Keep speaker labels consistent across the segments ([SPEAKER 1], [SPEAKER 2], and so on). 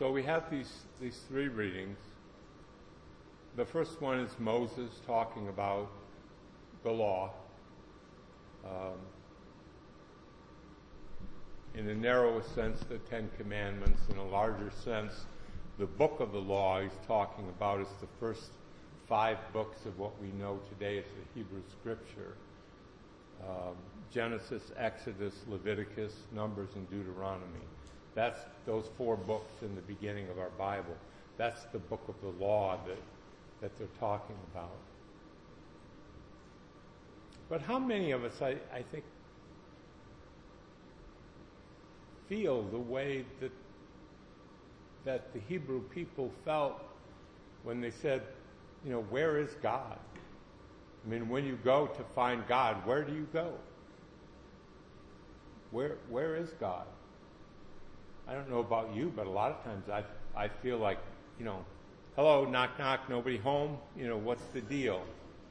[SPEAKER 1] So we have these three readings. The first one is Moses talking about the law. In a narrower sense, the Ten Commandments. In a larger sense, the book of the law he's talking about is the first 5 books of what we know today as the Hebrew Scripture. Genesis, Exodus, Leviticus, Numbers, and Deuteronomy. That's those 4 books in the beginning of our Bible. That's the book of the law that they're talking about. But how many of us, I think, feel the way that the Hebrew people felt when they said, where is God? I mean, when you go to find God, where do you go? Where is God? I don't know about you, but a lot of times I feel like, hello, knock, knock, nobody home? What's the deal?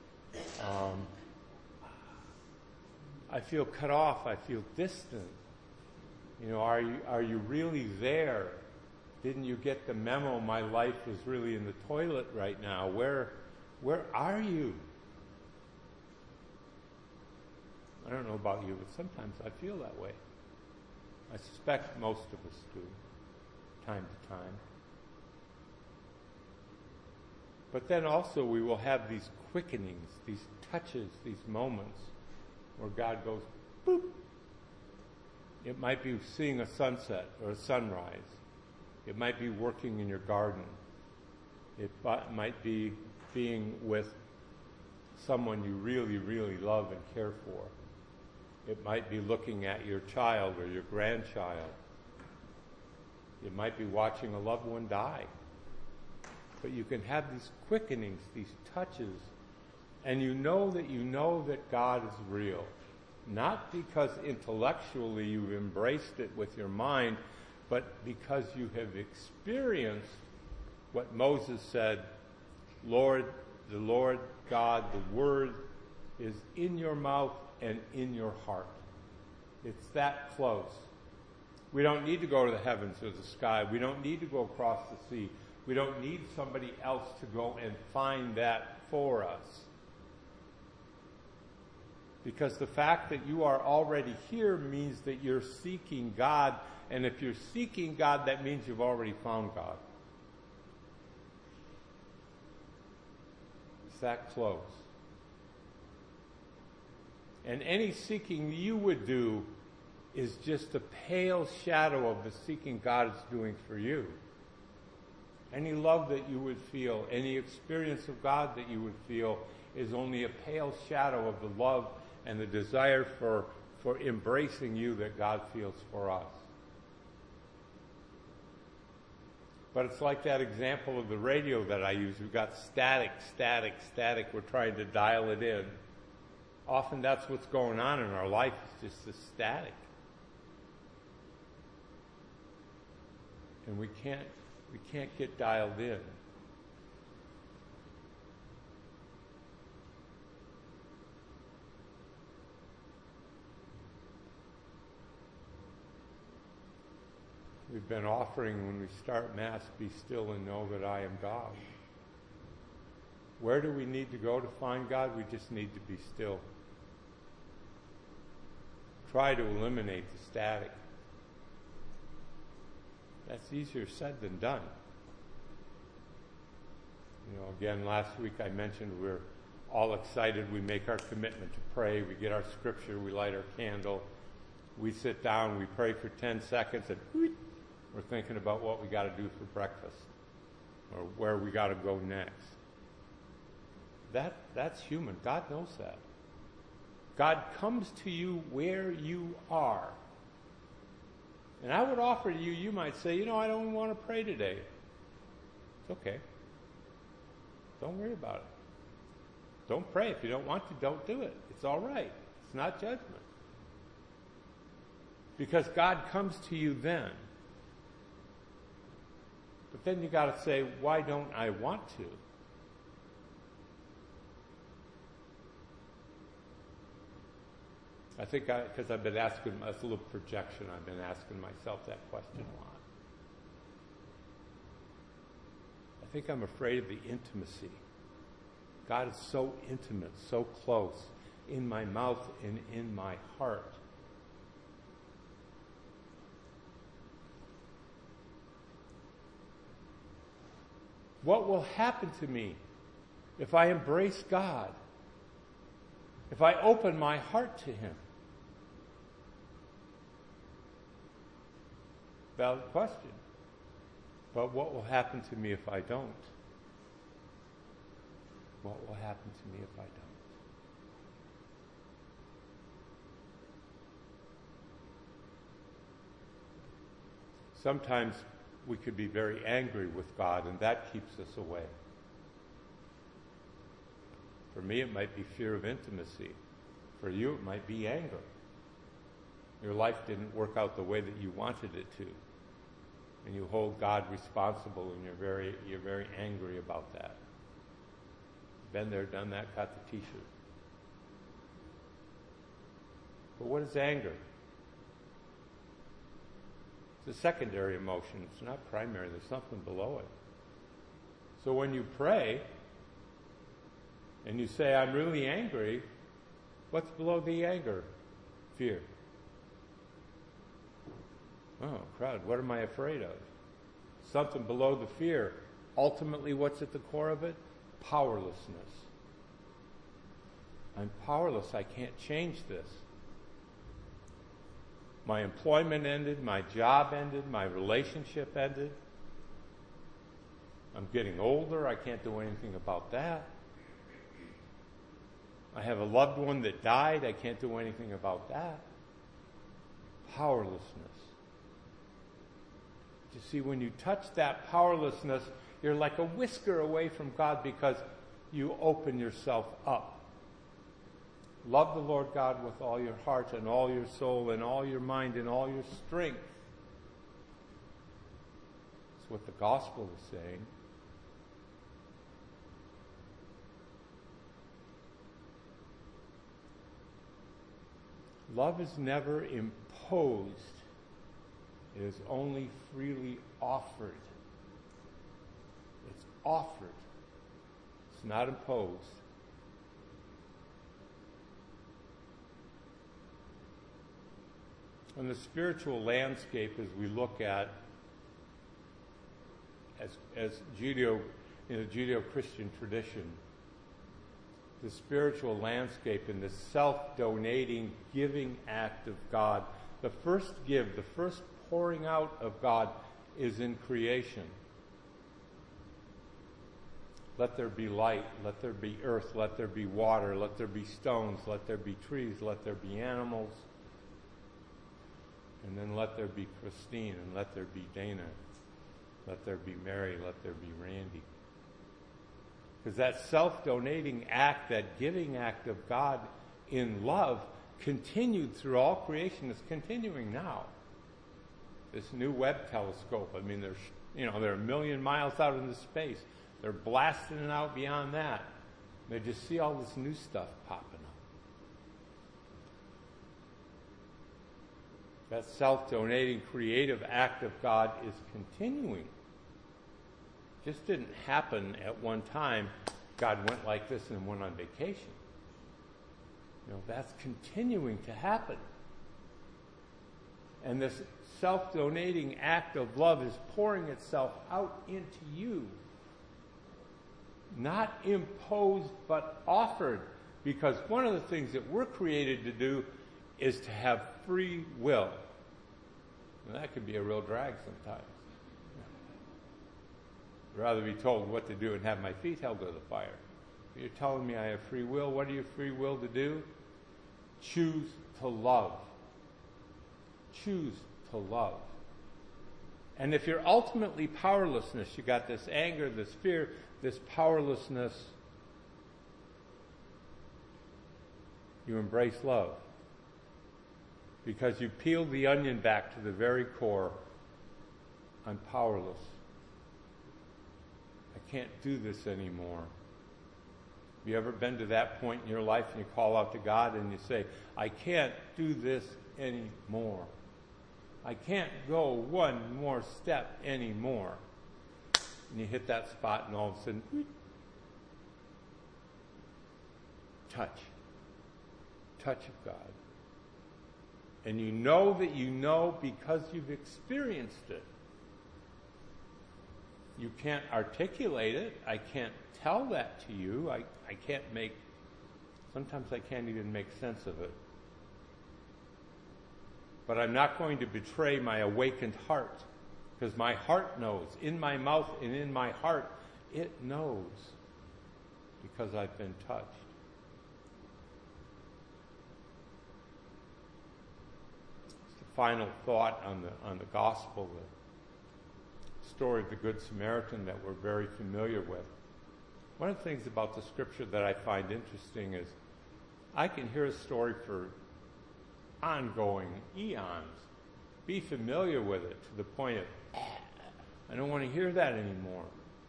[SPEAKER 1] I feel cut off. I feel distant. Are you really there? Didn't you get the memo? My life is really in the toilet right now. Where are you? I don't know about you, but sometimes I feel that way. I suspect most of us do, time to time. But then also we will have these quickenings, these touches, these moments where God goes, boop. It might be seeing a sunset or a sunrise. It might be working in your garden. It might be being with someone you really, really love and care for. It might be looking at your child or your grandchild. It might be watching a loved one die. But you can have these quickenings, these touches, and you know that God is real. Not because intellectually you've embraced it with your mind, but because you have experienced what Moses said, the Lord God, the Word is in your mouth and in your heart. It's that close. We don't need to go to the heavens or the sky. We don't need to go across the sea. We don't need somebody else to go and find that for us. Because the fact that you are already here means that you're seeking God. And if you're seeking God, that means you've already found God. It's that close. And any seeking you would do is just a pale shadow of the seeking God is doing for you. Any love that you would feel, any experience of God that you would feel is only a pale shadow of the love and the desire for embracing you that God feels for us. But it's like that example of the radio that I use. We've got static. We're trying to dial it in. Often that's what's going on in our life. It's just the static. And we can't get dialed in. We've been offering when we start Mass, be still and know that I am God. Where do we need to go to find God? We just need to be still. Try to eliminate the static. That's easier said than done. Again, last week I mentioned we're all excited. We make our commitment to pray. We get our scripture. We light our candle. We sit down. We pray for 10 seconds and we're thinking about what we got to do for breakfast or where we got to go next. That's human. God knows that. God comes to you where you are. And I would offer to you, you might say, I don't want to pray today. It's okay. Don't worry about it. Don't pray. If you don't want to, don't do it. It's all right. It's not judgment. Because God comes to you then. But then you got to say, why don't I want to? I think because I've been asking, that's a little projection, I've been asking myself that question a lot. think I'm afraid of the intimacy. God is so intimate, so close, in my mouth and in my heart. What will happen to me if I embrace God? If I open my heart to Him? Valid question. But what will happen to me if I don't? What will happen to me if I don't? Sometimes we could be very angry with God, and that keeps us away. For me, it might be fear of intimacy. For you, it might be anger. Your life didn't work out the way that you wanted it to, and you hold God responsible, and you're very angry about that. Been there, done that, got the T-shirt. But what is anger? It's a secondary emotion. It's not primary. There's something below it. So when you pray and you say, I'm really angry, what's below the anger? Fear. Oh, crowd, what am I afraid of? Something below the fear. Ultimately, what's at the core of it? Powerlessness. I'm powerless. I can't change this. My employment ended, my job ended, my relationship ended. I'm getting older, I can't do anything about that. I have a loved one that died, I can't do anything about that. Powerlessness. You see, when you touch that powerlessness, you're like a whisker away from God because you open yourself up. Love the Lord God with all your heart and all your soul and all your mind and all your strength. That's what the gospel is saying. Love is never imposed. It is only freely offered. It's offered. It's not imposed. On the spiritual landscape, as we look at as Judeo, in the Judeo-Christian tradition, the spiritual landscape and the self-donating, giving act of God, the first give, the first pouring out of God is in creation. Let there be light, let there be earth, let there be water, let there be stones, let there be trees, let there be animals. And then let there be Christine, and let there be Dana, let there be Mary, let there be Randy. Because that self-donating act, that giving act of God in love, continued through all creation, is continuing now. This new Webb telescope, I mean, they're a million miles out into space. They're blasting it out beyond that. They just see all this new stuff popping up. That self-donating, creative act of God is continuing. Just didn't happen at one time. God went like this and went on vacation. That's continuing to happen. And this self-donating act of love is pouring itself out into you. Not imposed, but offered. Because one of the things that we're created to do is to have free will. And that could be a real drag sometimes. I'd rather be told what to do and have my feet held to the fire. You're telling me I have free will. What are you free will to do? Choose to love. Choose to love. And if you're ultimately powerlessness, you got this anger, this fear, this powerlessness, you embrace love. Because you peel the onion back to the very core. I'm powerless. I can't do this anymore. Have you ever been to that point in your life and you call out to God and you say, I can't do this anymore. I can't go one more step anymore. and you hit that spot, and all of a sudden, touch of God. And you know that you know because you've experienced it. You can't articulate it. I can't tell that to you. Sometimes I can't even make sense of it. But I'm not going to betray my awakened heart, because my heart knows. In my mouth and in my heart, it knows, because I've been touched. Final thought on the gospel, the story of the Good Samaritan that we're very familiar with. One of the things about the scripture that I find interesting is I can hear a story for ongoing eons, be familiar with it to the point of, I don't want to hear that anymore.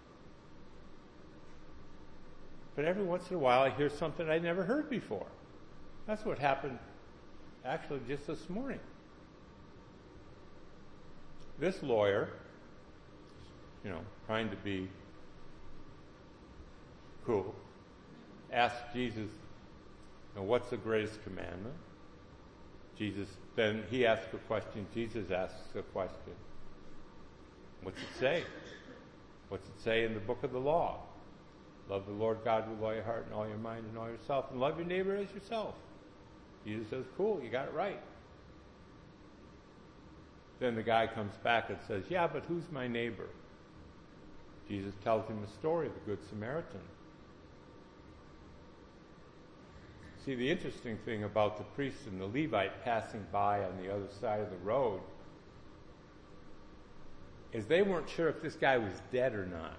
[SPEAKER 1] But every once in a while I hear something I never heard before. That's what happened actually just this morning. This lawyer, trying to be cool, asked Jesus, what's the greatest commandment? Then he asks a question, Jesus asks a question. What's it say? What's it say in the book of the law? Love the Lord God with all your heart and all your mind and all yourself, and love your neighbor as yourself. Jesus says, cool, you got it right. Then the guy comes back and says, yeah, but who's my neighbor? Jesus tells him the story of the Good Samaritan. See, the interesting thing about the priest and the Levite passing by on the other side of the road is they weren't sure if this guy was dead or not.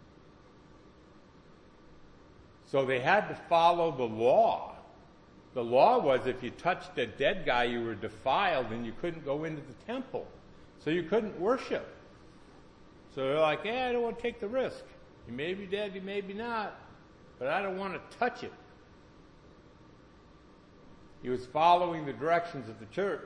[SPEAKER 1] So they had to follow the law. The law was if you touched a dead guy, you were defiled and you couldn't go into the temple. So you couldn't worship. So they're like, I don't want to take the risk. You may be dead, you may be not, but I don't want to touch it. He was following the directions of the church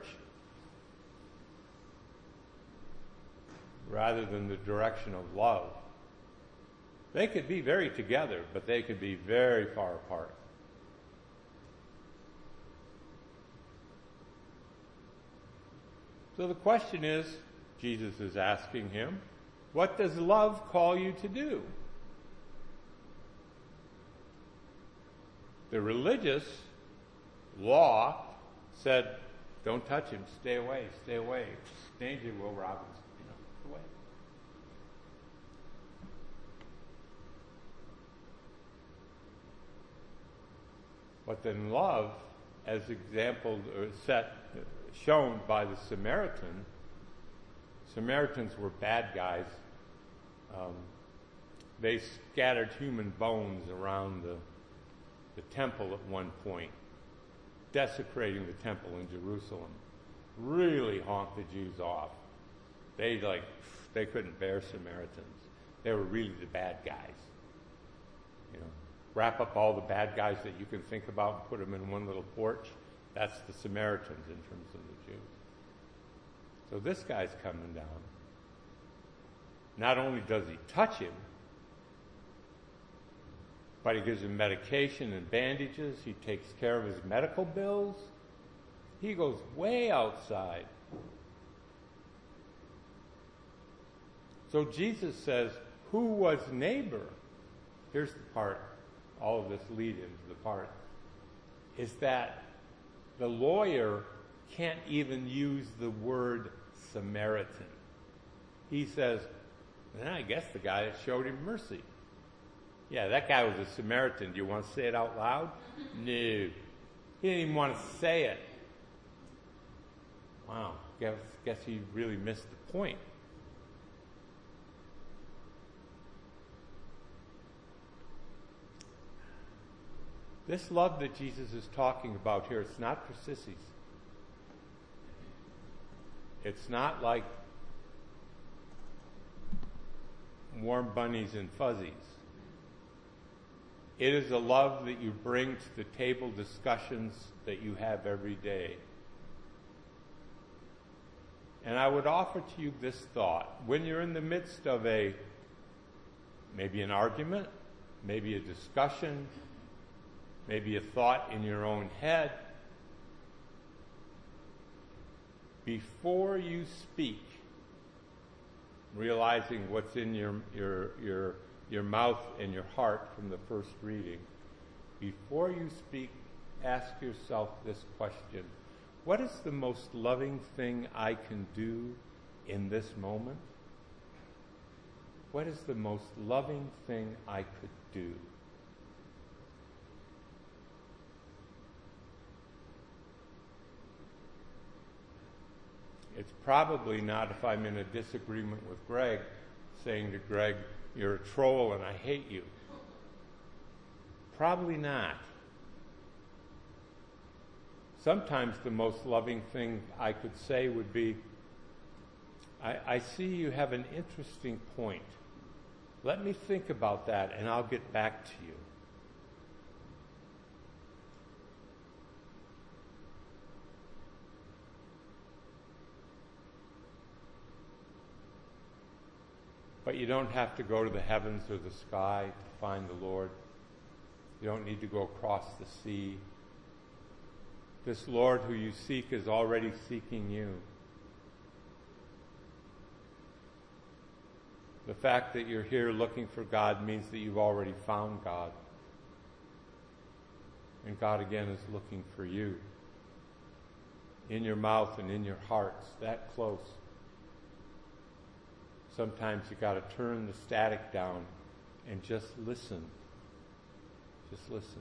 [SPEAKER 1] rather than the direction of love. They could be very together, but they could be very far apart. So the question is, Jesus is asking him, what does love call you to do? The religious law said, don't touch him, stay away, danger, Will Robbins, away. But then love, as exampled or shown by the Samaritan, Samaritans were bad guys. They scattered human bones around the temple at one point, desecrating the temple in Jerusalem. Really honked the Jews off. They couldn't bear Samaritans. They were really the bad guys. Wrap up all the bad guys that you can think about and put them in one little porch. That's the Samaritans in terms of the Jews. So this guy's coming down. Not only does he touch him, but he gives him medication and bandages. He takes care of his medical bills. He goes way outside. So Jesus says, who was neighbor? Here's the part, all of this lead into the part, is that the lawyer can't even use the word Samaritan. He says, I guess the guy that showed him mercy. Yeah, that guy was a Samaritan. Do you want to say it out loud? No. He didn't even want to say it. Wow, guess he really missed the point. This love that Jesus is talking about here, it's not for sissies. It's not like warm bunnies and fuzzies. It is a love that you bring to the table discussions that you have every day. And I would offer to you this thought. When you're in the midst of a maybe an argument, maybe a discussion, maybe a thought in your own head. Before you speak, realizing what's in your mouth and your heart from the first reading, before you speak, ask yourself this question: what is the most loving thing I can do in this moment? What is the most loving thing I could do? It's probably not, if I'm in a disagreement with Greg, saying to Greg, "You're a troll and I hate you." Probably not. Sometimes the most loving thing I could say would be, I see you have an interesting point. Let me think about that and I'll get back to you. But you don't have to go to the heavens or the sky to find the Lord. You don't need to go across the sea. This Lord who you seek is already seeking you. The fact that you're here looking for God means that you've already found God. And God again is looking for you. In your mouth and in your hearts, that close. Sometimes you got to turn the static down and just listen. Just listen.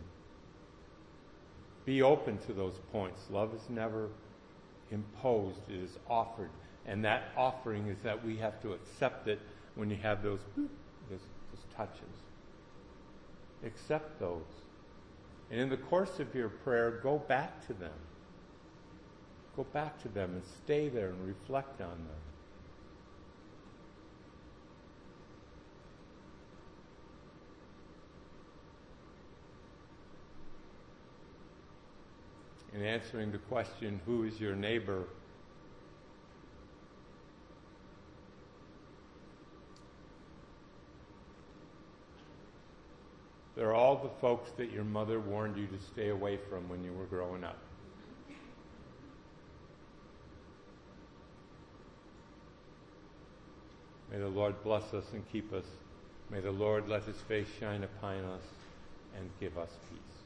[SPEAKER 1] Be open to those points. Love is never imposed. It is offered. And that offering is that we have to accept it when you have those touches. Accept those. And in the course of your prayer, go back to them. Go back to them and stay there and reflect on them. In answering the question, who is your neighbor? They're all the folks that your mother warned you to stay away from when you were growing up. May the Lord bless us and keep us. May the Lord let his face shine upon us and give us peace.